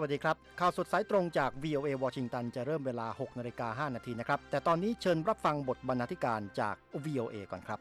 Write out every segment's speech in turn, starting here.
วัสดีครับข่าวสดสายตรงจาก VOA วอชิงตันจะเริ่มเวลา 6:05 น.นะครับแต่ตอนนี้เชิญรับฟังบทบรรณาธิการจาก VOA ก่อนครับ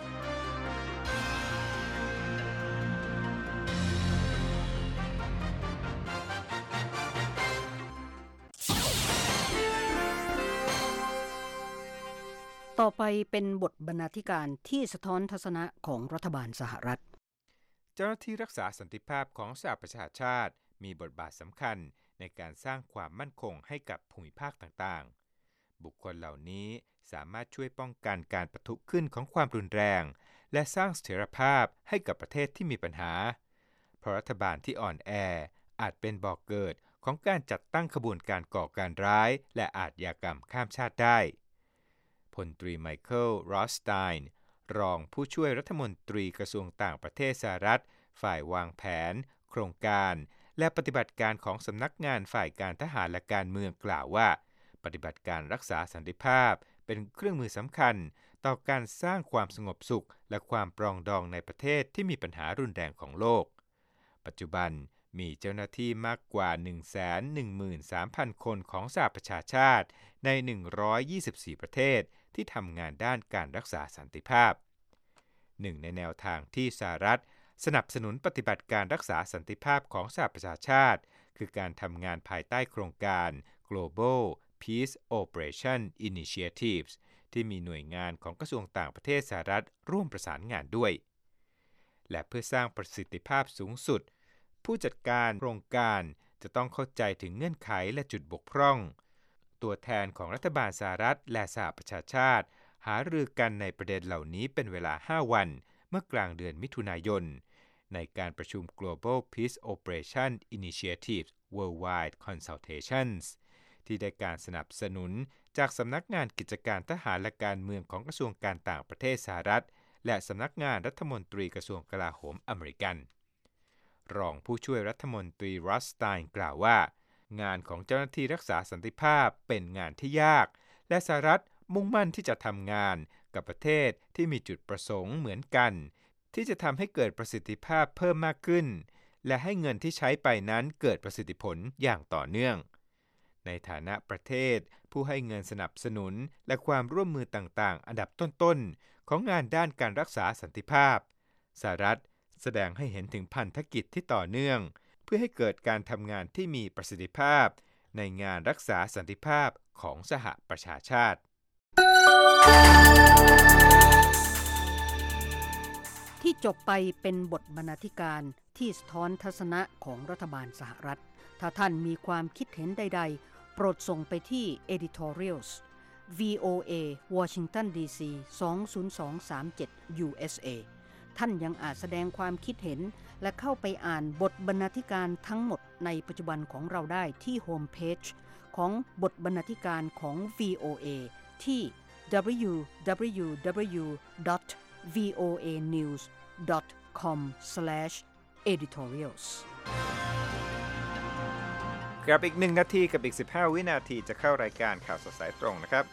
ต่อไปเป็นบทบรรณาธิการที่สะท้อนทัศนะของรัฐบาลสหรัฐเจ้าหน้าที่รักษาสันติภาพของสหประชาชาติมีบทบาทสำคัญในการสร้างความมั่นคงให้กับภูมิภาคต่างๆบุคคลเหล่านี้สามารถช่วยป้องกันการปะทุขึ้นของความรุนแรงและสร้างเสถียรภาพให้กับประเทศที่มีปัญหาเพราะรัฐบาลที่อ่อนแออาจเป็นบ่อกเกิดของการจัดตั้งขบวนการก่อการร้ายและอาชญากรรมข้ามชาติได้พลตรีไมเคิล รอสไตน์รองผู้ช่วยรัฐมนตรีกระทรวงต่างประเทศสหรัฐฝ่ายวางแผนโครงการและปฏิบัติการของสำนักงานฝ่ายการทหารและการเมืองกล่าวว่าปฏิบัติการรักษาสันติภาพเป็นเครื่องมือสำคัญต่อการสร้างความสงบสุขและความปรองดองในประเทศที่มีปัญหารุนแรงของโลกปัจจุบันมีเจ้าหน้าที่มากกว่า 113,000 คนของสหประชาชาติใน124ประเทศที่ทำงานด้านการรักษาสันติภาพหนึ่งในแนวทางที่สหรัฐสนับสนุนปฏิบัติการรักษาสันติภาพของสหประชาชาติคือการทำงานภายใต้โครงการ Global Peace Operation Initiatives ที่มีหน่วยงานของกระทรวงต่างประเทศสหรัฐร่วมประสานงานด้วยและเพื่อสร้างประสิทธิภาพสูงสุดผู้จัดการโครงการจะต้องเข้าใจถึงเงื่อนไขและจุดบกพร่องตัวแทนของรัฐบาลสหรัฐและสหประชาชาติหารือกันในประเด็นเหล่านี้เป็นเวลา 5 วันเมื่อกลางเดือนมิถุนายนในการประชุม Global Peace Operation Initiative Worldwide Consultations ที่ได้การสนับสนุนจากสำนักงานกิจการทหารและการเมืองของกระทรวงการต่างประเทศสหรัฐและสำนักงานรัฐมนตรีกระทรวงกลาโหมอเมริกันรองผู้ช่วยรัฐมนตรีรัสไตน์กล่าวว่างานของเจ้าหน้าที่รักษาสันติภาพเป็นงานที่ยากและสหรัฐมุ่งมั่นที่จะทำงานกับประเทศที่มีจุดประสงค์เหมือนกันที่จะทำให้เกิดประสิทธิภาพเพิ่มมากขึ้นและให้เงินที่ใช้ไปนั้นเกิดประสิทธิผลอย่างต่อเนื่องในฐานะประเทศผู้ให้เงินสนับสนุนและความร่วมมือต่างๆอันดับต้นๆของงานด้านการรักษาสันติภาพสหรัฐแสดงให้เห็นถึงพันธกิจที่ต่อเนื่องเพื่อให้เกิดการทำงานที่มีประสิทธิภาพในงานรักษาสันติภาพของสหประชาชาติที่จบไปเป็นบทบรรณาธิการที่สะท้อนทัศนะของรัฐบาลสหรัฐถ้าท่านมีความคิดเห็นใดๆโปรดส่งไปที่ editorials VOA Washington DC 20237 USA ท่านยังอาจแสดงความคิดเห็นและเข้าไปอ่านบทบรรณาธิการทั้งหมดในปัจจุบันของเราได้ที่โฮมเพจของบทบรรณาธิการของ VOA ที่ www.voanews.com/editorials ครับอีก1นาทีกับอีก15วินาทีจะเข้ารายการข่าวสดสายตรงนะครับ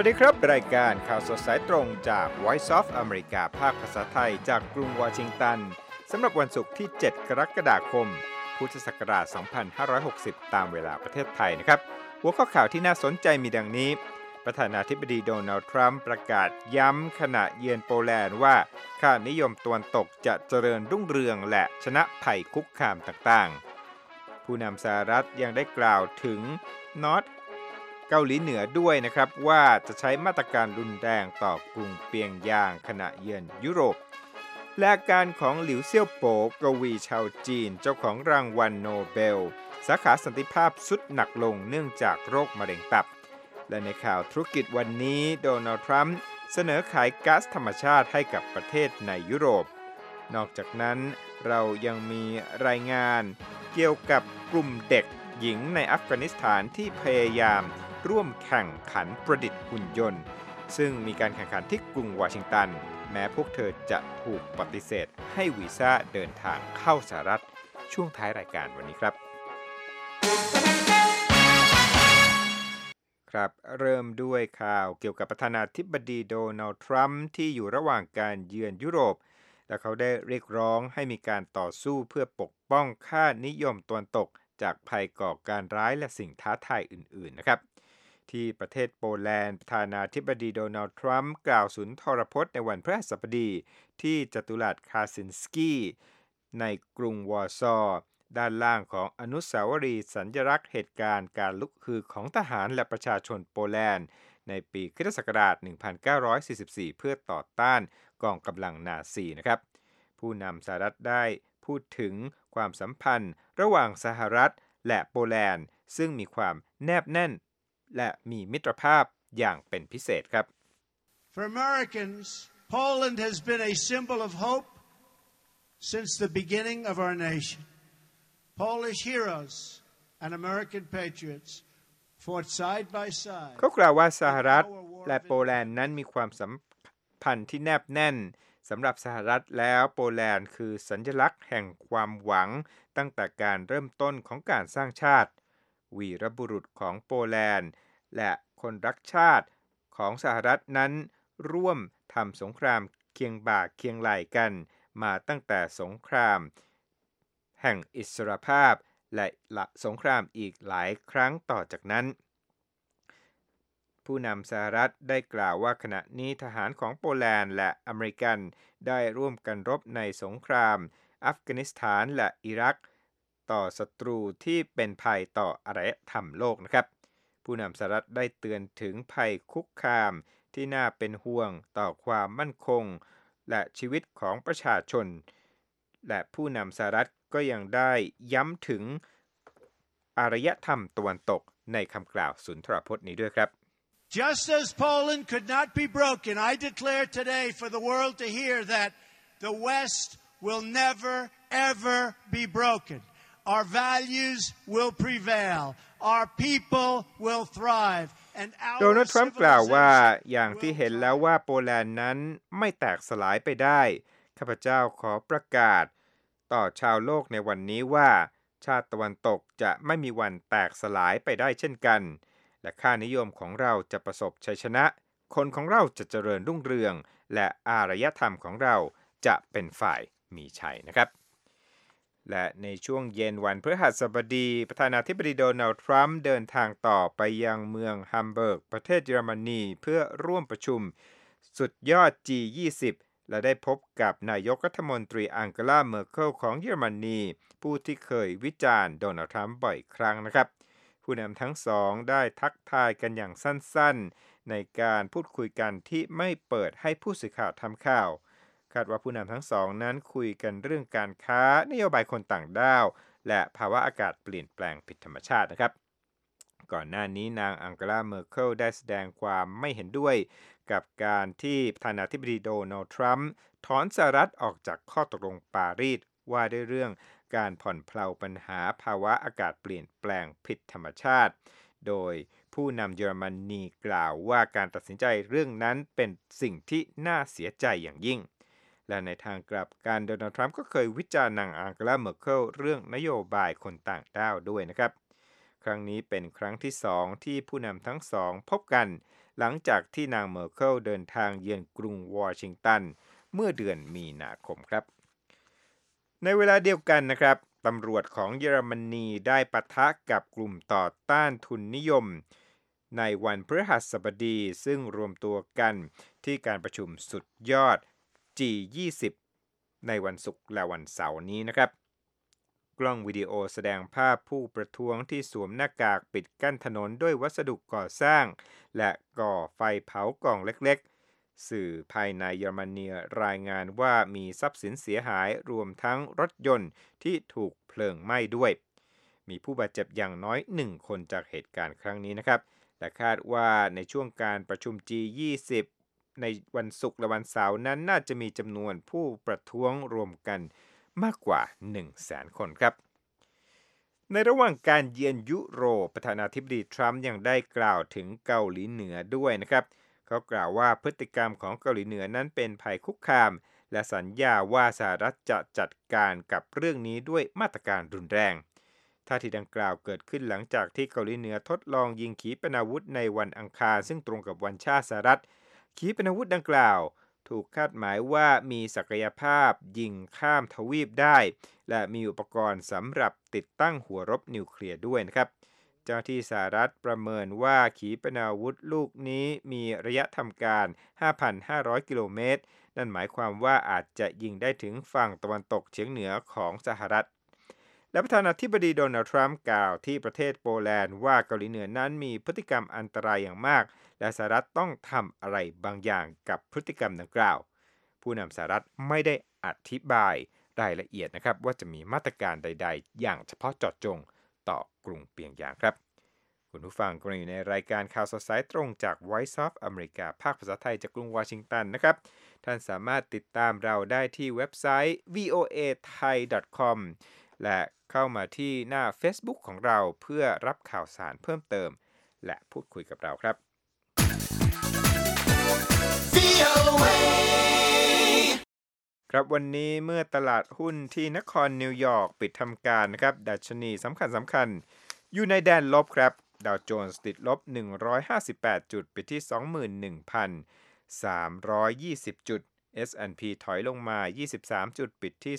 วัสดีครับรายการข่าวสดสายตรงจาก Voice of America ภาคภาษาไทยจากกรุงวอชิงตันสำหรับวันศุกร์ที่ 7 กรกฎาคม พุทธศักราช 2560 ตามเวลาประเทศไทยนะครับหัวข้อข่าวที่น่าสนใจมีดังนี้ประธานาธิบดีโดนัลด์ทรัมป์ประกาศย้ำขณะเยือนโปแลนด์ว่าค่านิยมตะวันตกจะเจริญรุ่งเรืองและชนะภัยคุกคามต่างๆผู้นำสหรัฐยังได้กล่าวถึงนอร์ทเกาหลีเหนือด้วยนะครับว่าจะใช้มาตรการรุนแรงต่อกรุงเปียงยางขณะเยือนยุโรปและอาการของหลิวเซี่ยวโป๋กวีชาวจีนเจ้าของรางวัลโนเบลสาขาสันติภาพสุดหนักลงเนื่องจากโรคมะเร็งตับและในข่าวธุรกิจวันนี้โดนัลด์ทรัมป์เสนอขายก๊าซธรรมชาติให้กับประเทศในยุโรปนอกจากนั้นเรายังมีรายงานเกี่ยวกับกลุ่มเด็กหญิงในอัฟกานิสถานที่พยายามร่วมแข่งขันประดิษฐ์หุ่นยนต์ซึ่งมีการแข่งขันที่กรุงวอชิงตันแม้พวกเธอจะถูกปฏิเสธให้วีซ่าเดินทางเข้าสหรัฐช่วงท้ายรายการวันนี้ครับเริ่มด้วยข่าวเกี่ยวกับประธานาธิบดีโดนัลด์ทรัมป์ที่อยู่ระหว่างการเยือนยุโรปและเขาได้เรียกร้องให้มีการต่อสู้เพื่อปกป้องค่านิยมตะวันตกจากภัยก่อการร้ายและสิ่งท้าทายอื่นๆนะครับที่ประเทศโปแลนด์ประธานาธิบดีโดนัลด์ทรัมป์กล่าวสุนทรพจน์ในวันพฤหัสบดีที่จัตุรัสคาซินสกี้ในกรุงวอร์ซอด้านล่างของอนุสาวรีย์สัญลักษณ์เหตุการณ์การลุกฮือของทหารและประชาชนโปแลนด์ในปีค.ศ. 1944 เพื่อต่อต้านกองกำลังนาซีนะครับผู้นำสหรัฐได้พูดถึงความสัมพันธ์ระหว่างสหรัฐและโปแลนด์ซึ่งมีความแนบแน่นและมีมิตรภาพอย่างเป็นพิเศษครับ For Americans, Poland has been a symbol of hope since the beginning of our nation. Polish heroes and American patriots fought side by side. เขากล่าวว่าสหรัฐและโปแลนด์นั้นมีความสัมพันธ์ที่แนบแน่นสำหรับสหรัฐแล้วโปแลนด์คือสัญลักษณ์แห่งความหวังตั้งแต่การเริ่มต้นของการสร้างชาติวีรบุรุษของโปแลนด์และคนรักชาติของสหรัฐนั้นร่วมทำสงครามเคียงบ่าเคียงไหล่กันมาตั้งแต่สงครามแห่งอิสรภาพและสงครามอีกหลายครั้งต่อจากนั้นผู้นำสหรัฐได้กล่าวว่าขณะนี้ทหารของโปแลนด์และอเมริกันได้ร่วมกันรบในสงครามอัฟกานิสถานและอิรักต่อศัตรูที่เป็นภัยต่ออารยธรรมโลกนะครับผู้นำสหรัฐได้เตือนถึงภัยคุกคามที่น่าเป็นห่วงต่อความมั่นคงและชีวิตของประชาชนและผู้นำสหรัฐก็ยังได้ย้ำถึงอารยธรรมตะวันตกในคำกล่าวสุนทรพจน์นี้ด้วยครับ Just as Poland could not be broken, I declare today for the world to hear that the West will never, ever be broken. Our values will prevail. Our people will thrive. And our โดนัลด์ทรัมป์กล่าวว่าอย่างที่เห็นแล้วว่าโปแลนด์นั้นไม่แตกสลายไปได้ข้าพเจ้าขอประกาศต่อชาวโลกในวันนี้ว่าชาติตะวันตกจะไม่มีวันแตกสลายไปได้เช่นกันและค่านิยมของเราจะประสบชัยชนะคนของเราจะเจริญรุ่งเรืองและอารยธรรมของเราจะเป็นฝ่ายมีชัยนะครับและในช่วงเย็นวันพฤหัสบดีประธานาธิบดีโดนัลด์ทรัมป์เดินทางต่อไปยังเมืองฮัมเบิร์กประเทศเยอรมนีเพื่อร่วมประชุมสุดยอด G20 และได้พบกับนายกรัฐมนตรีอังเกลา เมอร์เคิลของเยอรมนีผู้ที่เคยวิจารณ์โดนัลด์ทรัมป์บ่อยครั้งนะครับผู้นำทั้งสองได้ทักทายกันอย่างสั้นๆในการพูดคุยกันที่ไม่เปิดให้ผู้สื่อข่าวทำข่าวคาดว่าผู้นำทั้งสองนั้นคุยกันเรื่องการค้านโยบายคนต่างด้าวและภาวะอากาศเปลี่ยนแปลงผิดธรรมชาตินะครับก่อนหน้านี้นางอังเกลา เมอร์เคิลได้แสดงความไม่เห็นด้วยกับการที่ประธานาธิบดีโดนัลด์ทรัมป์ถอนสหรัฐออกจากข้อตกลงปารีสว่าด้วยเรื่องการผ่อนเพลาปัญหาภาวะอากาศเปลี่ยนแปลงผิดธรรมชาติโดยผู้นำเยอรมนีกล่าวว่าการตัดสินใจเรื่องนั้นเป็นสิ่งที่น่าเสียใจอย่างยิ่งและในทางกลับกันโดนัลด์ทรัมป์ก็เคยวิจารณ์นางอังเกลา เมอร์เคิลเรื่องนโยบายคนต่างด้าวด้วยนะครับครั้งนี้เป็นครั้งที่2ที่ผู้นำทั้งสองพบกันหลังจากที่นางเมอร์เคิลเดินทางเยือนกรุงวอชิงตันเมื่อเดือนมีนาคมครับในเวลาเดียวกันนะครับตำรวจของเยอรมนีได้ปะทะกับกลุ่มต่อต้านทุนนิยมในวันพฤหัสบดีซึ่งรวมตัวกันที่การประชุมสุดยอด G20 ในวันศุกร์และวันเสาร์นี้นะครับกล้องวิดีโอแสดงภาพผู้ประท้วงที่สวมหน้ากากปิดกั้นถนนด้วยวัสดุก่อสร้างและก่อไฟเผากล่องเล็กๆสื่อภายในเยอรมนีรายงานว่ามีทรัพย์สินเสียหายรวมทั้งรถยนต์ที่ถูกเพลิงไหม้ด้วยมีผู้บาดเจ็บอย่างน้อย1คนจากเหตุการณ์ครั้งนี้นะครับและคาดว่าในช่วงการประชุม G20 ในวันศุกร์และวันเสาร์นั้นน่าจะมีจำนวนผู้ประท้วงรวมกันมากกว่า 100,000 คนครับในระหว่างการเยือนยุโรปประธานาธิบดีทรัมป์ยังได้กล่าวถึงเกาหลีเหนือด้วยนะครับเขากล่าวว่าพฤติกรรมของเกาหลีเหนือนั้นเป็นภัยคุกคามและสัญญาว่าสหรัฐจะจัดการกับเรื่องนี้ด้วยมาตรการรุนแรงท่าทีดังกล่าวเกิดขึ้นหลังจากที่เกาหลีเหนือทดลองยิงขีปนาวุธในวันอังคารซึ่งตรงกับวันชาติสหรัฐขีปนาวุธดังกล่าวถูกคาดหมายว่ามีศักยภาพยิงข้ามทวีปได้และมีอุปกรณ์สำหรับติดตั้งหัวรบนิวเคลียร์ด้วยนะครับเจ้าหน้าที่สหรัฐประเมินว่าขีปนาวุธลูกนี้มีระยะทำการ 5,500 กิโลเมตรนั่นหมายความว่าอาจจะยิงได้ถึงฝั่งตะวันตกเฉียงเหนือของสหรัฐและประธานาธิบดีโดนัลด์ทรัมป์กล่าวที่ประเทศโปแลนด์ว่าเกาหลีเหนือนั้นมีพฤติกรรมอันตรายอย่างมากและสหรัฐต้องทำอะไรบางอย่างกับพฤติกรรมดังกล่าวผู้นำสหรัฐไม่ได้อธิบายรายละเอียดนะครับว่าจะมีมาตรการใดๆอย่างเฉพาะเจาะจงต่อกรุงเปียงยางครับคุณผู้ฟังกำลังอยู่ในรายการข่าวสดสายตรงจาก Voice of America ภาคภาษาไทยจากกรุงวอชิงตันนะครับท่านสามารถติดตามเราได้ที่เว็บไซต์ voathai.com และเข้ามาที่หน้า Facebook ของเราเพื่อรับข่าวสารเพิ่มเติมและพูดคุยกับเราครับครับวันนี้เมื่อตลาดหุ้นที่นครนิวยอร์กปิดทำการนะครับดัชนีสำคัญอยู่ในแดนลบครับดาวโจนส์ติดลบ158จุดปิดที่ 21,320 จุด S&P ถอยลงมา23จุดปิดที่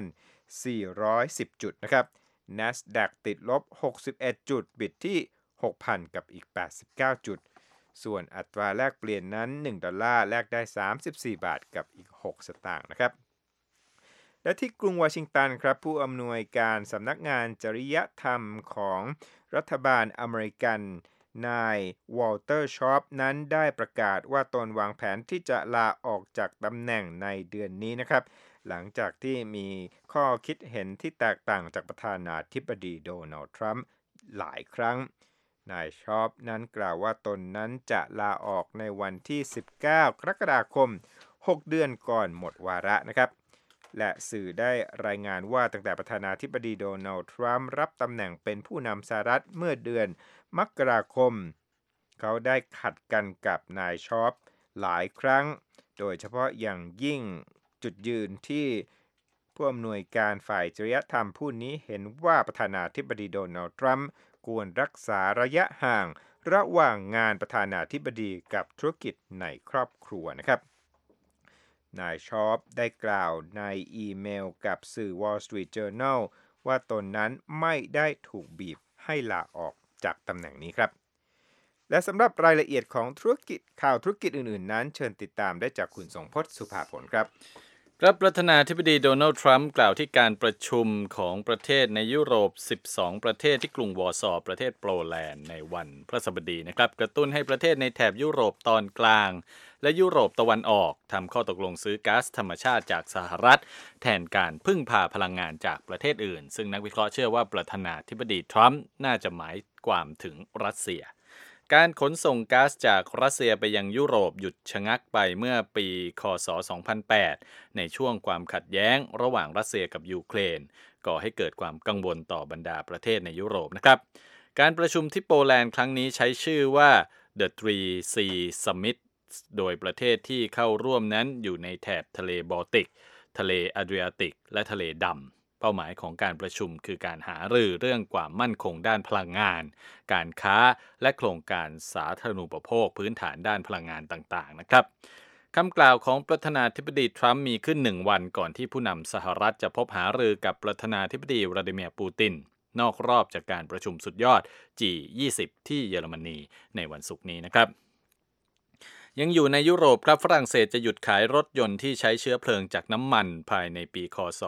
2,410 จุดนะครับ NASDAQ ติดลบ61จุดปิดที่ 6,000 กับอีก89จุดส่วนอัตราแลกเปลี่ยนนั้น$1แลกได้34บาทกับอีก6สตางค์นะครับและที่กรุงวอชิงตันครับผู้อำนวยการสำนักงานจริยธรรมของรัฐบาลอเมริกันนายวอลเตอร์ชอปนั้นได้ประกาศว่าตนวางแผนที่จะลาออกจากตำแหน่งในเดือนนี้นะครับหลังจากที่มีข้อคิดเห็นที่แตกต่างจากประธานาธิบดีโดนัลด์ทรัมป์หลายครั้งนายชอปนั้นกล่าวว่าตนนั้นจะลาออกในวันที่19กรกฎาคม6เดือนก่อนหมดวาระนะครับและสื่อได้รายงานว่าตั้งแต่ประธานาธิบดีโดนัลด์ทรัมป์รับตำแหน่งเป็นผู้นำสหรัฐเมื่อเดือนมกราคมเขาได้ขัดกันกับนายชอปหลายครั้งโดยเฉพาะอย่างยิ่งจุดยืนที่ผู้อำนวยการฝ่ายจริยธรรมผู้นี้เห็นว่าประธานาธิบดีโดนัลด์ทรัมป์ควรรักษาระยะห่างระหว่างงานประธานาธิบดีกับธุรกิจในครอบครัวนะครับนายชอปได้กล่าวในอีเมลกับสื่อ Wall Street Journal ว่าตนนั้นไม่ได้ถูกบีบให้ลาออกจากตำแหน่งนี้ครับและสำหรับรายละเอียดของข่าวธุรกิจอื่นๆนั้นเชิญติดตามได้จากคุณสงพจน์สุภาผลครับประธานาธิบดีโดนัลด์ทรัมป์กล่าวที่การประชุมของประเทศในยุโรป12ประเทศที่กรุงวอร์ซอประเทศโปแลนด์ในวันพฤหัสบดีนะครับกระตุ้นให้ประเทศในแถบยุโรปตอนกลางและยุโรปตะวันออกทำข้อตกลงซื้อก๊าซธรรมชาติจากสหรัฐแทนการพึ่งพาพลังงานจากประเทศอื่นซึ่งนักวิเคราะห์เชื่อว่าประธานาธิบดีทรัมป์น่าจะหมายความถึงรัสเซียการขนส่งก๊าซจากรัสเซียไปยังยุโรปหยุดชะงักไปเมื่อปีค.ศ. 2008ในช่วงความขัดแย้งระหว่างรัสเซียกับยูเครนก่อให้เกิดความกังวลต่อบรรดาประเทศในยุโรปนะครับการประชุมที่โปแลนด์ครั้งนี้ใช้ชื่อว่า The 3 Sea Summit โดยประเทศที่เข้าร่วมนั้นอยู่ในแถบทะเลบอลติกทะเลแอดริอาติกและทะเลดำเป้าหมายของการประชุมคือการหารือเรื่องความมั่นคงด้านพลังงานการค้าและโครงการสาธารณูปโภคพื้นฐานด้านพลังงานต่างๆนะครับคำกล่าวของประธานาธิบดีทรัมป์มีขึ้น1 วันก่อนที่ผู้นำสหรัฐจะพบหารือกับประธานาธิบดีวลาดิเมียร์ปูตินนอกรอบจากการประชุมสุดยอด G20 ที่เยอรมนีในวันศุกร์นี้นะครับยังอยู่ในยุโรปครับฝรั่งเศสจะหยุดขายรถยนต์ที่ใช้เชื้อเพลิงจากน้ำมันภายในปีค.ศ.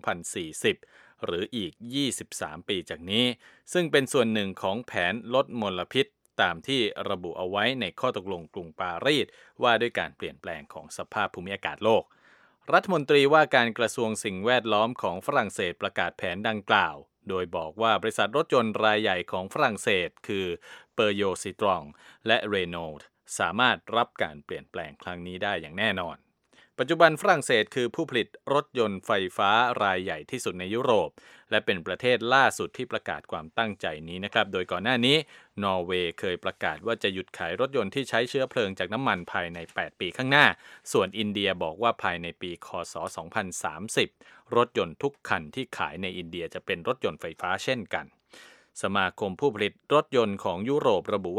2040 หรืออีก23 ปีจากนี้ซึ่งเป็นส่วนหนึ่งของแผนลดมลพิษตามที่ระบุเอาไว้ในข้อตกลงกรุงปารีสว่าด้วยการเปลี่ยนแปลงของสภาพภูมิอากาศโลกรัฐมนตรีว่าการกระทรวงสิ่งแวดล้อมของฝรั่งเศสประกาศแผนดังกล่าวโดยบอกว่าบริษัทรถยนต์รายใหญ่ของฝรั่งเศสคือเปอร์โยซิตรองและเรโนลด์สามารถรับการเปลี่ยนแปลงครั้งนี้ได้อย่างแน่นอนปัจจุบันฝรั่งเศสคือผู้ผลิตรถยนต์ไฟฟ้ารายใหญ่ที่สุดในยุโรปและเป็นประเทศล่าสุดที่ประกาศความตั้งใจนี้นะครับโดยก่อนหน้านี้นอร์เวย์เคยประกาศว่าจะหยุดขายรถยนต์ที่ใช้เชื้อเพลิงจากน้ำมันภายใน8 ปีข้างหน้าส่วนอินเดียบอกว่าภายในปีค.ศ. 2030รถยนต์ทุกคันที่ขายในอินเดียจะเป็นรถยนต์ไฟฟ้าเช่นกันสมาคมผู้ผลิตรถยนต์ของยุโรประบุว่า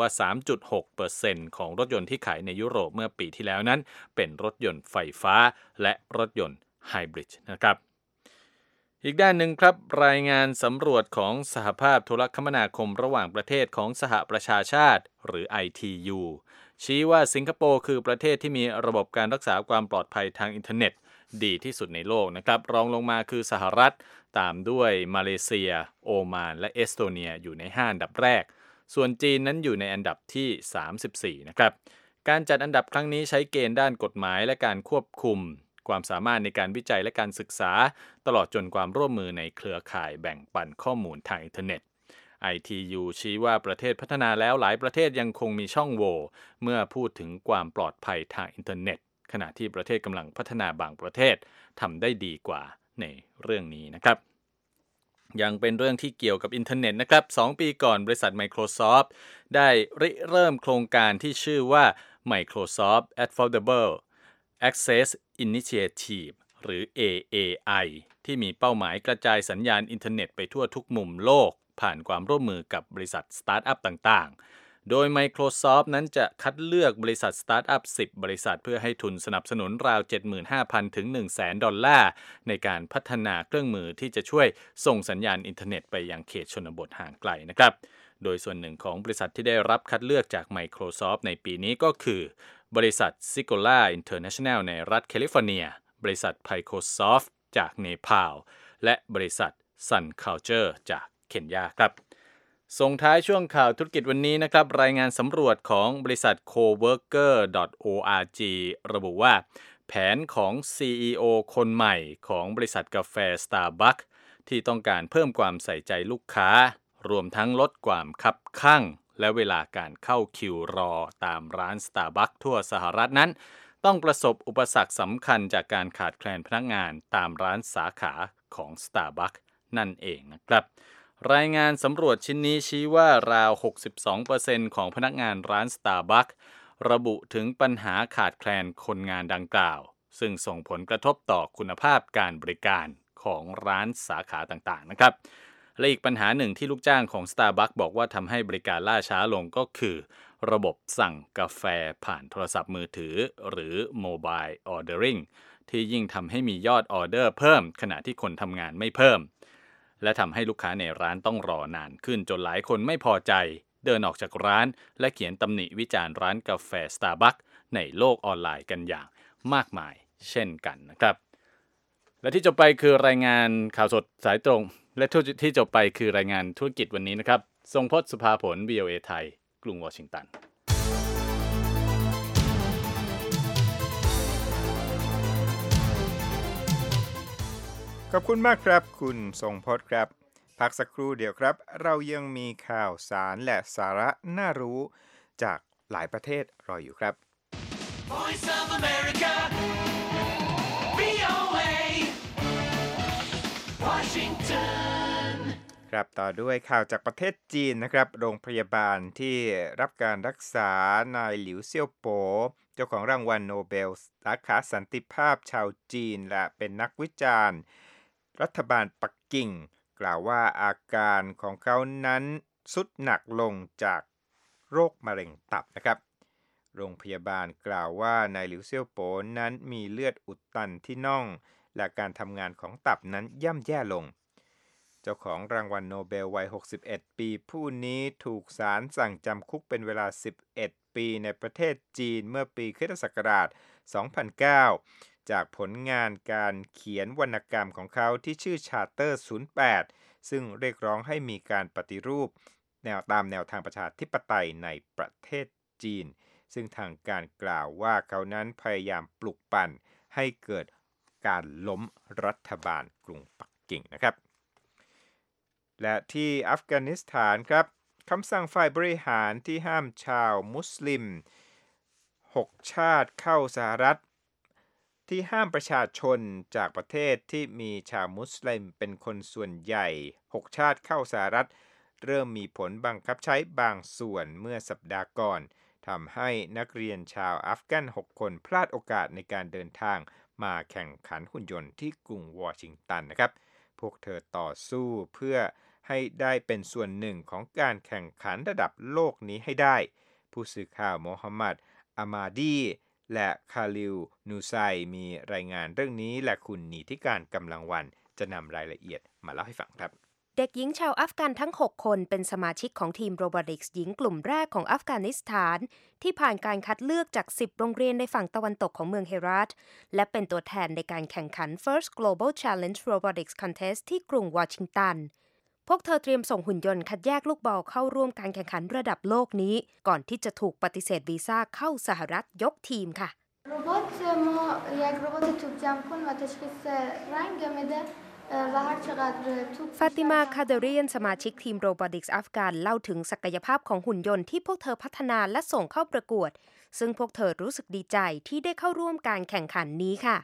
3.6% ของรถยนต์ที่ขายในยุโรปเมื่อปีที่แล้วนั้นเป็นรถยนต์ไฟฟ้าและรถยนต์ไฮบริดนะครับอีกด้านหนึ่งครับรายงานสำรวจของสหภาพโทรคมนาคมระหว่างประเทศของสหประชาชาติหรือ ITU ชี้ว่าสิงคโปร์คือประเทศที่มีระบบการรักษาความปลอดภัยทางอินเทอร์เน็ตดีที่สุดในโลกนะครับรองลงมาคือสหรัฐตามด้วยมาเลเซียโอมานและเอสโตเนียอยู่ใน5 อันดับแรกส่วนจีนนั้นอยู่ในอันดับที่34นะครับการจัดอันดับครั้งนี้ใช้เกณฑ์ด้านกฎหมายและการควบคุมความสามารถในการวิจัยและการศึกษาตลอดจนความร่วมมือในเครือข่ายแบ่งปันข้อมูลทางอินเทอร์เน็ต ITU ชี้ว่าประเทศพัฒนาแล้วหลายประเทศยังคงมีช่องโหว่เมื่อพูดถึงความปลอดภัยทางอินเทอร์เน็ตขณะที่ประเทศกำลังพัฒนาบางประเทศทำได้ดีกว่าในเรื่องนี้นะครับยังเป็นเรื่องที่เกี่ยวกับอินเทอร์เน็ตนะครับ2 ปีก่อนบริษัท Microsoft ได้เริ่มโครงการที่ชื่อว่า Microsoft Affordable Access Initiative หรือ AAI ที่มีเป้าหมายกระจายสัญญาณอินเทอร์เน็ตไปทั่วทุกมุมโลกผ่านความร่วมมือกับบริษัทสตาร์ทอัพต่างๆโดย Microsoft นั้นจะคัดเลือกบริษัทสตาร์ทอัพ10 บริษัทเพื่อให้ทุนสนับสนุนราว 75,000 ถึง 100,000 ดอลลาร์ในการพัฒนาเครื่องมือที่จะช่วยส่งสัญญาณอินเทอร์เน็ตไปยังเขตชนบทห่างไกลนะครับโดยส่วนหนึ่งของบริษัทที่ได้รับคัดเลือกจาก Microsoft ในปีนี้ก็คือบริษัท Sikola International ในรัฐแคลิฟอร์เนียบริษัท Microsoft จากเนปาลและบริษัท Sun Culture จากเคนยาครับส่งท้ายช่วงข่าวธุรกิจวันนี้นะครับรายงานสำรวจของบริษัท coworker.org ระบุว่าแผนของ CEO คนใหม่ของบริษัทกาแฟ Starbucks ที่ต้องการเพิ่มความใส่ใจลูกค้ารวมทั้งลดความคับคั่งและเวลาการเข้าคิวรอตามร้าน Starbucks ทั่วสหรัฐนั้นต้องประสบอุปสรรคสำคัญจากการขาดแคลนพนักงานตามร้านสาขาของ Starbucks นั่นเองนะครับรายงานสำรวจชิ้นนี้ชี้ว่าราว 62% ของพนักงานร้าน Starbucks ระบุถึงปัญหาขาดแคลนคนงานดังกล่าวซึ่งส่งผลกระทบต่อคุณภาพการบริการของร้านสาขาต่างๆนะครับและอีกปัญหาหนึ่งที่ลูกจ้างของ Starbucks บอกว่าทำให้บริการล่าช้าลงก็คือระบบสั่งกาแฟผ่านโทรศัพท์มือถือหรือ Mobile Ordering ที่ยิ่งทำให้มียอดออเดอร์เพิ่มขณะที่คนทำงานไม่เพิ่มและทำให้ลูกค้าในร้านต้องรอนานขึ้นจนหลายคนไม่พอใจเดินออกจากร้านและเขียนตำหนิวิจารณ์ร้านกาแฟ Starbucks ในโลกออนไลน์กันอย่างมากมายเช่นกันนะครับและที่จบไปคือรายงานข่าวสดสายตรงและที่จบไปคือรายงานธุรกิจวันนี้นะครับทรงพจน์ สุภาผล VOA ไทยกรุงวอชิงตันขอบคุณมากครับคุณทรงพจน์ครับพักสักครู่เดียวครับเรายังมีข่าวสารและสาระน่ารู้จากหลายประเทศรออยู่ครับ Voice of America VOA Washington ครับต่อด้วยข่าวจากประเทศจีนนะครับโรงพยาบาลที่รับการรักษานายหลิวเซี่ยวโป๋เจ้าของรางวัลโนเบลสาขาสันติภาพชาวจีนและเป็นนักวิจารณ์รัฐบาลปักกิ่งกล่าวว่าอาการของเขานั้นทรุดหนักลงจากโรคมะเร็งตับนะครับโรงพยาบาลกล่าวว่านายหลิวเซี่ยวโปนั้นมีเลือดอุดตันที่น่องและการทำงานของตับนั้นย่ำแย่ลงเจ้าของรางวัลโนเบลวัย61ปีผู้นี้ถูกศาลสั่งจำคุกเป็นเวลา11ปีในประเทศจีนเมื่อปีค.ศ. 2009จากผลงานการเขียนวรรณกรรมของเขาที่ชื่อ Charter 08ซึ่งเรียกร้องให้มีการปฏิรูปตามแนวทางประชาธิปไตยในประเทศจีนซึ่งทางการกล่าวว่าเขานั้นพยายามปลุกปั่นให้เกิดการล้มรัฐบาลกรุงปักกิ่งนะครับและที่อัฟกานิสถานครับคำสั่งฝ่ายบริหารที่ห้ามชาวมุสลิม6ชาติเข้าสหรัฐที่ห้ามประชาชนจากประเทศที่มีชาวมุสลิมเป็นคนส่วนใหญ่6ชาติเข้าสหรัฐเริ่มมีผลบังคับใช้บางส่วนเมื่อสัปดาห์ก่อนทำให้นักเรียนชาวอัฟกัน6คนพลาดโอกาสในการเดินทางมาแข่งขันหุ่นยนต์ที่กรุงวอชิงตันนะครับพวกเธอต่อสู้เพื่อให้ได้เป็นส่วนหนึ่งของการแข่งขันระดับโลกนี้ให้ได้ผู้สื่อข่าวโมฮัมหมัดอามาดีและคาลิลนูไซมีรายงานเรื่องนี้และคุณนิติการกำลังวันจะนำรายละเอียดมาเล่าให้ฟังครับเด็กหญิงชาวอัฟกันทั้ง6คนเป็นสมาชิกของทีมโรบอติกส์หญิงกลุ่มแรกของอัฟกานิสถานที่ผ่านการคัดเลือกจาก10โรงเรียนในฝั่งตะวันตกของเมืองเฮรัตและเป็นตัวแทนในการแข่งขัน First Global Challenge Robotics Contest ที่กรุงวอชิงตันพวกเธอเตรียมส่งหุ่นยนต์คัดแยกลูกบอลเข้าร่วมการแข่งขันระดับโลกนี้ก่อนที่จะถูกปฏิเสธวีซ่าเข้าสหรัฐยกทีมค่ะฟาติมาคาเดเรียนสมาชิกทีมโรบอติกส์อัฟกันเล่าถึงศักยภาพของหุ่นยนต์ที่พวกเธอพัฒนาและส่งเข้าประกวดซึ่งพวกเธอรู้สึกดีใจที่ได้เข้าร่วมการแข่งขันนี้ค่ะ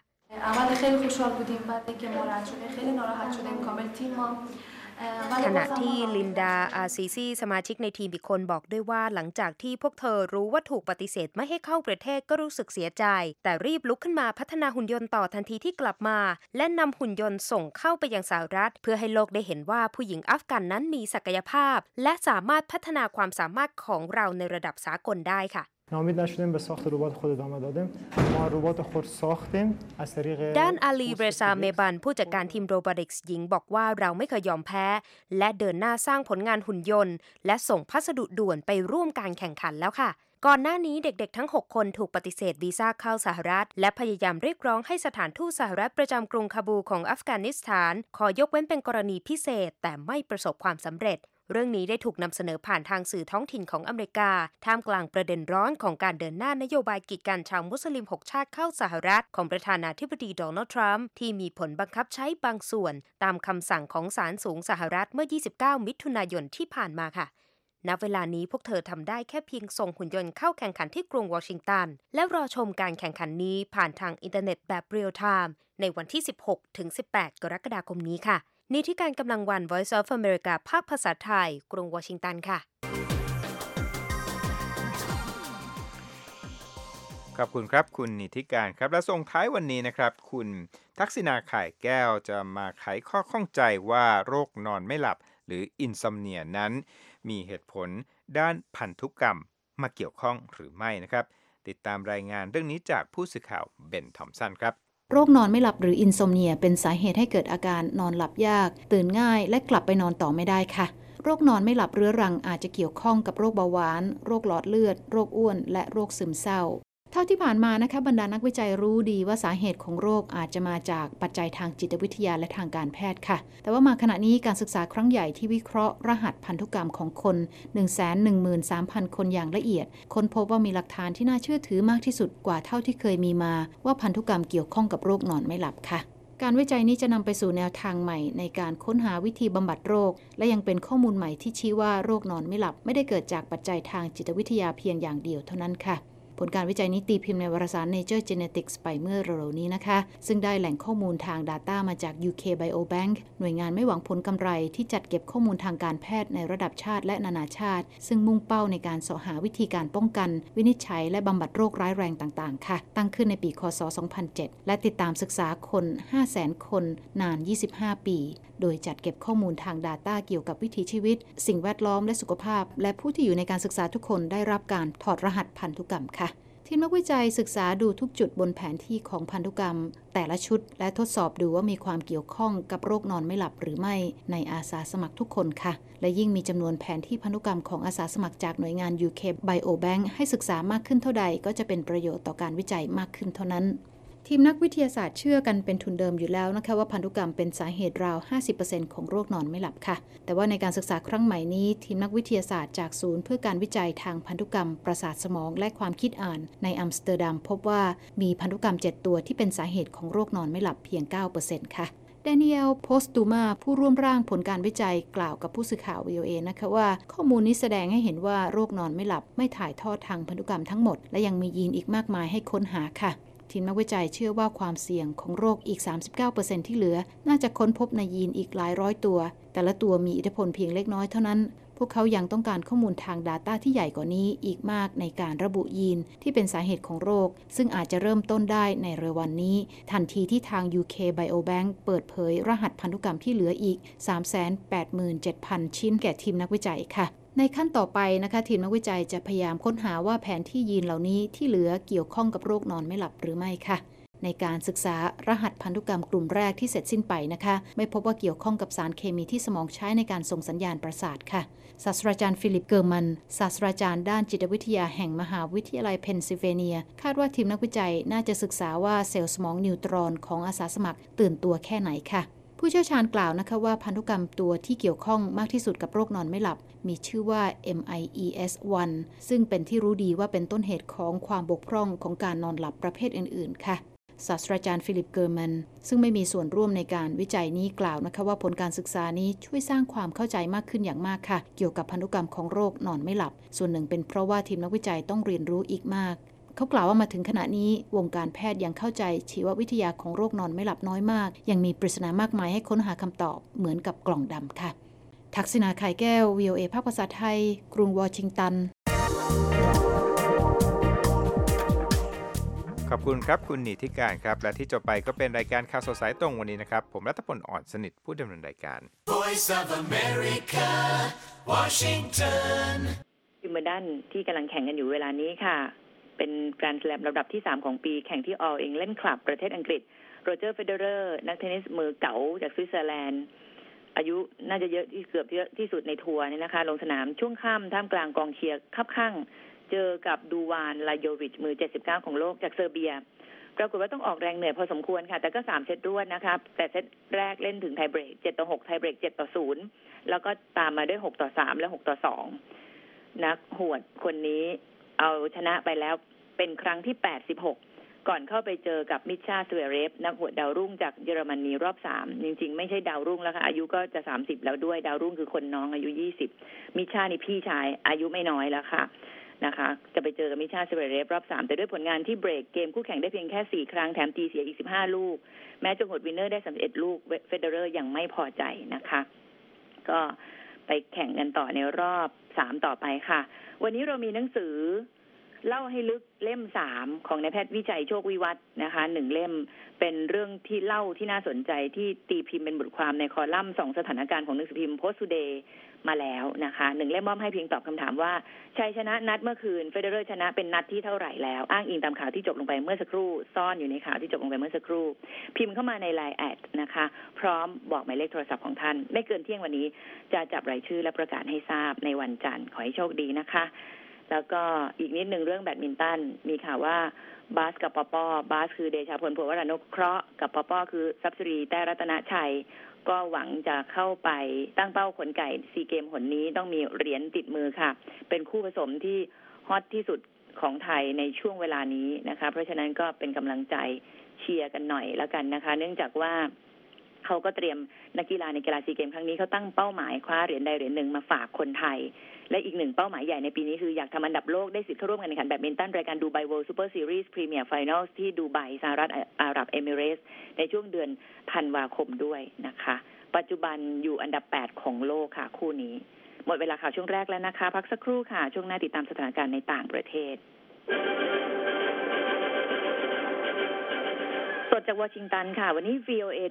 ขณะที่ลินดาอาซีซีสมาชิกในทีมอีกคนบอกด้วยว่าหลังจากที่พวกเธอรู้ว่าถูกปฏิเสธไม่ให้เข้าประเทศก็รู้สึกเสียใจแต่รีบลุกขึ้นมาพัฒนาหุ่นยนต์ต่อทันทีที่กลับมาและนำหุ่นยนต์ส่งเข้าไปยังสหรัฐเพื่อให้โลกได้เห็นว่าผู้หญิงอัฟกันนั้นมีศักยภาพและสามารถพัฒนาความสามารถของเราในระดับสากลได้ค่ะ ناامید نشدیم به ساخت ربات خود ادامه دادیم ما ربات خود ساختیم از طریق ด้านอาลีเรซาเมบันผู้จัดการทีมโรบอติกส์หญิงบอกว่าเราไม่เคยยอมแพ้และเดินหน้าสร้างผลงานหุ่นยนต์และส่งพัสดุด่วนไปร่วมการแข่งขันแล้วค่ะก่อนหน้านี้เด็กๆทั้ง6คนถูกปฏิเสธวีซ่าเข้าสหรัฐและพยายามเรียกร้องให้สถานทูตสหรัฐประจำกรุงคาบูของอัฟกานิสถานขอยกเว้นเป็นกรณีพิเศษแต่ไม่ประสบความสำเร็จเรื่องนี้ได้ถูกนำเสนอผ่านทางสื่อท้องถิ่นของอเมริกาท่ามกลางประเด็นร้อนของการเดินหน้านโยบายกีดกันชาวมุสลิม6ชาติเข้าสหรัฐของประธานาธิบดีโดนัลด์ทรัมป์ที่มีผลบังคับใช้บางส่วนตามคำสั่งของศาลสูงสหรัฐเมื่อ29มิถุนายนที่ผ่านมาค่ะณเวลานี้พวกเธอทำได้แค่เพียงส่งหุ่นยนต์เข้าแข่งขันที่กรุงวอชิงตันและรอชมการแข่งขันนี้ผ่านทางอินเทอร์เน็ตแบบเรียลไทม์ในวันที่ 16-18 กรกฎาคมนี้ค่ะนิติการกำลังวัน Voice of America ภาคภาษาไทยกรุงวอชิงตันค่ะขอบคุณครับคุณนิติการครับและส่งท้ายวันนี้นะครับคุณทักษิณาข่ายแก้วจะมาไขข้อข้องใจว่าโรคนอนไม่หลับหรืออินซอมเนียนั้นมีเหตุผลด้านพันธุกรรมมาเกี่ยวข้องหรือไม่นะครับติดตามรายงานเรื่องนี้จากผู้สื่อข่าวเบนทอมสันครับโรคนอนไม่หลับหรืออินโซมเนียเป็นสาเหตุให้เกิดอาการนอนหลับยากตื่นง่ายและกลับไปนอนต่อไม่ได้ค่ะโรคนอนไม่หลับเรื้อรังอาจจะเกี่ยวข้องกับโรคเบาหวานโรคหลอดเลือดโรคอ้วนและโรคซึมเศร้าเท่าที่ผ่านมานะคะบรรดานักวิจัยรู้ดีว่าสาเหตุของโรคอาจจะมาจากปัจจัยทางจิตวิทยาและทางการแพทย์ค่ะแต่ว่ามาขณะนี้การศึกษาครั้งใหญ่ที่วิเคราะห์รหัสพันธุกรรมของคน 113,000 คนอย่างละเอียดค้นพบว่ามีหลักฐานที่น่าเชื่อถือมากที่สุดกว่าเท่าที่เคยมีมาว่าพันธุกรรมเกี่ยวข้องกับโรคนอนไม่หลับค่ะการวิจัยนี้จะนำไปสู่แนวทางใหม่ในการค้นหาวิธีบำบัดโรคและยังเป็นข้อมูลใหม่ที่ชี้ว่าโรคนอนไม่หลับไม่ได้เกิดจากปัจจัยทางจิตวิทยาเพียงอย่างเดียวเท่านั้นค่ะผลการวิจัยนี้ตีพิมพ์ในวารสาร Nature Genetics ไปเมื่อเร็วๆนี้นะคะซึ่งได้แหล่งข้อมูลทาง Data มาจาก UK Biobank หน่วยงานไม่หวังผลกำไรที่จัดเก็บข้อมูลทางการแพทย์ในระดับชาติและนานาชาติซึ่งมุ่งเป้าในการเสาะหาวิธีการป้องกันวินิจฉัยและบำบัดโรคร้ายแรงต่างๆค่ะตั้งขึ้นในปีค.ศ. 2007 และติดตามศึกษาคน 500,000 คนนาน25 ปีโดยจัดเก็บข้อมูลทาง Data เกี่ยวกับวิถีชีวิตสิ่งแวดล้อมและสุขภาพและผู้ที่อยู่ในการศึกษาทุกคนได้รับการถอดรหัสพันธุกรรมค่ะทีมนักวิจัยศึกษาดูทุกจุดบนแผนที่ของพันธุกรรมแต่ละชุดและทดสอบดูว่ามีความเกี่ยวข้องกับโรคนอนไม่หลับหรือไม่ในอาสาสมัครทุกคนค่ะและยิ่งมีจำนวนแผนที่พันธุกรรมของอาสาสมัครจากหน่วยงาน UK Biobank ให้ศึกษามากขึ้นเท่าใดก็จะเป็นประโยชน์ต่อการวิจัยมากขึ้นเท่านั้นทีมนักวิทยาศาสตร์เชื่อกันเป็นทุนเดิมอยู่แล้วนะคะว่าพันธุกรรมเป็นสาเหตุราว 50% ของโรคนอนไม่หลับค่ะแต่ว่าในการศึกษาครั้งใหม่นี้ทีมนักวิทยาศาสตร์จากศูนย์เพื่อการวิจัยทางพันธุกรรมประสาทสมองและความคิดอ่านในอัมสเตอร์ดัมพบว่ามีพันธุกรรม7ตัวที่เป็นสาเหตุของโรคนอนไม่หลับเพียง 9% ค่ะแดเนียล โพสตูมาผู้ร่วมร่างผลการวิจัยกล่าวกับผู้สื่อข่าว VOA นะคะว่าข้อมูลนี้แสดงให้เห็นว่าโรคนอนไม่หลับไม่ถ่ายทอดทางพันธุกรรมทั้งหมดและยังมียีนอีกมากมายให้ค้นหาค่ะทีมนักวิจัยเชื่อว่าความเสี่ยงของโรคอีก 39% ที่เหลือน่าจะค้นพบในยีนอีกหลายร้อยตัวแต่ละตัวมีอิทธิพลเพียงเล็กน้อยเท่านั้นพวกเขายังต้องการข้อมูลทาง Data ที่ใหญ่กว่านี้อีกมากในการระบุยีนที่เป็นสาเหตุของโรคซึ่งอาจจะเริ่มต้นได้ในเร็ววันนี้ทันทีที่ทาง UK Biobank เปิดเผยรหัสพันธุกรรมที่เหลืออีก 387,000 ชิ้นแก่ทีมนักวิจัยค่ะในขั้นต่อไปนะคะทีมนักวิจัยจะพยายามค้นหาว่าแผนที่ยีนเหล่านี้ที่เหลือเกี่ยวข้องกับโรคนอนไม่หลับหรือไม่ค่ะในการศึกษารหัสพันธุกรรมกลุ่มแรกที่เสร็จสิ้นไปนะคะไม่พบว่าเกี่ยวข้องกับสารเคมีที่สมองใช้ในการส่งสัญญาณประสาทค่ะศาสตราจารย์ฟิลิปเกอร์มันศาสตราจารย์ด้านจิตวิทยาแห่งมหาวิทยาลัยเพนซิลเวเนียคาดว่าทีมนักวิจัยน่าจะศึกษาว่าเซลล์สมองนิวตรอนของอาสาสมัครตื่นตัวแค่ไหนค่ะผู้เชี่ยวชาญกล่าวนะคะว่าพันธุกรรมตัวที่เกี่ยวข้องมากที่สุดกับโรคนอนไม่หลับมีชื่อว่า MIES1 ซึ่งเป็นที่รู้ดีว่าเป็นต้นเหตุของความบกพร่องของการนอนหลับประเภทอื่นๆค่ะศาสตราจารย์ฟิลิปเกอร์มันซึ่งไม่มีส่วนร่วมในการวิจัยนี้กล่าวนะคะว่าผลการศึกษานี้ช่วยสร้างความเข้าใจมากขึ้นอย่างมากค่ะเกี่ยวกับพันธุกรรมของโรคนอนไม่หลับส่วนหนึ่งเป็นเพราะว่าทีมนักวิจัยต้องเรียนรู้อีกมากเขากล่าวว่ามาถึงขณะนี้วงการแพทย์ยังเข้าใจชีววิทยาของโรคนอนไม่หลับน้อยมากยังมีปริศนามากมายให้ค้นหาคำตอบเหมือนกับกล่องดำค่ะทักษิณาไข่แก้ว VOA ภาคภาษาไทยกรุงวอชิงตันขอบคุณครับคุณนิติการครับและที่จบไปก็เป็นรายการข่าวสดสายตรงวันนี้นะครับผมรัตพลอ่อนสนิทผู้ดำเนินรายการ Voice of America Washington วิมเบิลดันที่กำลังแข่งกันอยู่เวลานี้ค่ะเป็นแกรนด์สแลมลำดับที่3ของปีแข่งที่ All England Club ประเทศอังกฤษโรเจอร์เฟเดอเรอร์นักเทนนิสมือเก๋าจากสวิตเซอร์แลนด์อายุน่าจะเยอะที่เกือบเยอะที่สุดในทัวร์นี่นะคะลงสนามช่วงค่ำท่ามกลางกองเชียร์คับข้างเจอกับดูวานลาโยวิชมือ79ของโลกจากเซอร์เบียปรากฏว่าต้องออกแรงเหนื่อยพอสมควรค่ะแต่ก็3เซตรวดนะครับแต่เซตแรกเล่นถึงไทเบรก7-6ไทเบรก7-0แล้วก็ตามมาด้วย6-3และ6-2นักหวดคนนี้เอาชนะไปแล้วเป็นครั้งที่86ก่อนเข้าไปเจอกับมิชาสเวเรฟนักหวดดาวรุ่งจากเยอรมนีรอบ3จริงๆไม่ใช่ดาวรุ่งแล้วค่ะอายุก็จะ30แล้วด้วยดาวรุ่งคือคนน้องอายุ20มิชานี่พี่ชายอายุไม่น้อยแล้วค่ะนะคะจะไปเจอกับมิชาสเวเรฟรอบ3แต่ด้วยผลงานที่เบรกเกมคู่แข่งได้เพียงแค่4ครั้งแถมตีเสียอีก15ลูกแม้จะหวดวินเนอร์ได้31ลูกเฟเดอเรอร์ยังไม่พอใจนะคะก็ไปแข่งกันต่อในรอบ3ต่อไปค่ะวันนี้เรามีหนังสือเล่าให้ลึกเล่ม3ของนายแพทย์วิจัยโชควิวัฒน์นะคะ1เล่มเป็นเรื่องที่เล่าที่น่าสนใจที่ตีพิมพ์เป็นบทความในคอลัมน์2สถานการณ์ของหนังสือพิมพ์ Post Today มาแล้วนะคะ1เล่มมอบให้เพียงตอบคำถามว่าชัยชนะนัดเมื่อคืนเฟเดอเรอร์ชนะเป็นนัดที่เท่าไหร่แล้วอ้างอิงตามข่าวที่จบลงไปเมื่อสักครู่ซ่อนอยู่ในข่าวที่จบลงไปเมื่อสักครู่พิมพ์เข้ามาใน LINE แอดนะคะพร้อมบอกหมายเลขโทรศัพท์ของท่านไม่เกินเที่ยงวันนี้จะจับรายชื่อและประกาศให้ทราบในวันจันทร์ขอให้โชคดีนะคะแล้วก็อีกนิดนึงเรื่องแบดมินตันมีข่าวว่าบาสกับปปบาสคือเดชาพล ผัววรานุเคราะห์กับปปคือทรัพย์สิริแต้รัตนชัยก็หวังจะเข้าไปตั้งเป้าขนไก่ซีเกมหนนี้ต้องมีเหรียญติดมือค่ะเป็นคู่ผสมที่ฮอตที่สุดของไทยในช่วงเวลานี้นะคะเพราะฉะนั้นก็เป็นกำลังใจเชียร์กันหน่อยแล้วกันนะคะเนื่องจากว่าเขาก็เตรียมนักกีฬาในกีฬาซีเกมครั้งนี้เขาตั้งเป้าหมายคว้าเหรียญใดเหรียญหนึ่งมาฝากคนไทยและอีกหนึ่งเป้าหมายใหญ่ในปีนี้คืออยากทำอันดับโลกได้สิทธิ์เข้าร่วมการแข่งขันแบดมินตันรายการดูไบเวิลด์ซูเปอร์ซีรีส์พรีเมียร์ไฟนอลที่ดูไบสหรัฐอาหรับเอมิเรตส์ในช่วงเดือนธันวาคมด้วยนะคะปัจจุบันอยู่อันดับ8ของโลกค่ะคู่นี้หมดเวลาข่าวช่วงแรกแล้วนะคะพักสักครู่ค่ะช่วงหน้าติดตามสถานการณ์ในต่างประเทศสดจากวอชิงตันค่ะวันนี้ VOA